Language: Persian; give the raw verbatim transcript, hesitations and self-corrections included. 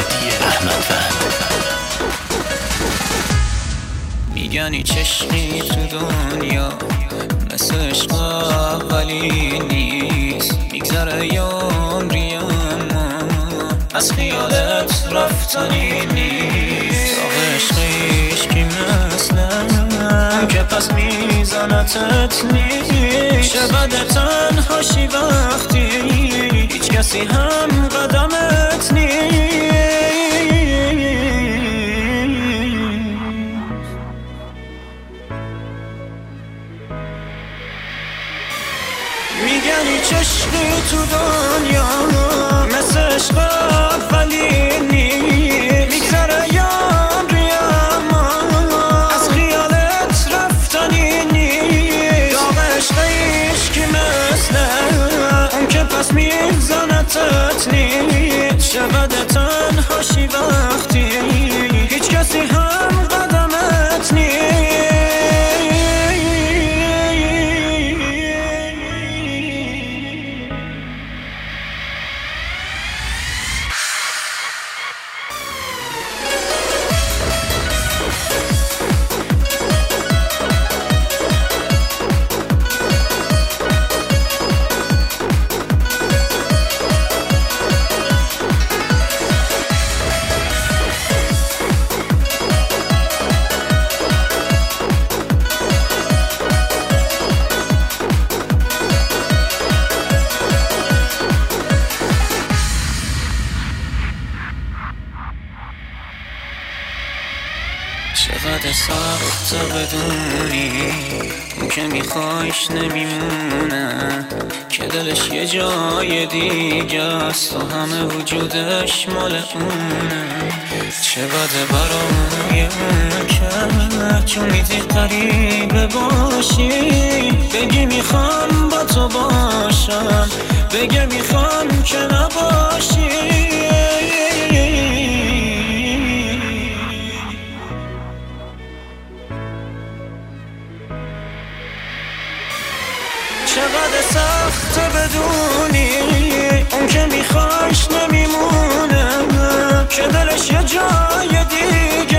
احمد فهمی. میگنی چشمی تو دنیا مثل عشق اولی نیست، میگذره یامری اما از خیالت رفتنی نیست. آقا عشقیش کی مثلم که پس میزنتت نیست. چه بده تنهاشی وقتی هیچ کسی هم قدمت نیست. میگنی چشمی تو دنیا مثل عشق اولی نیست، میگذره یامری اما از خیالت رفتنی نیست. داغ عشقیش کی مثل اون که پس میزنتت نیست. چه بده تنهاشی وقتی هیچ کسی هم قدمت نیست. چقدر سخت بدونی اون که میخوایش نمیمونه، که دلش یه جای دیگه است و همه وجودش مال اونه. چه بده برای اون که چون میدی قریبه باشی، بگی میخوام با تو باشم، بگه میخوام که نباشی. چقدر سخت بدونی اون که میخوایش نمیمونه، که دلش یه جای دیگه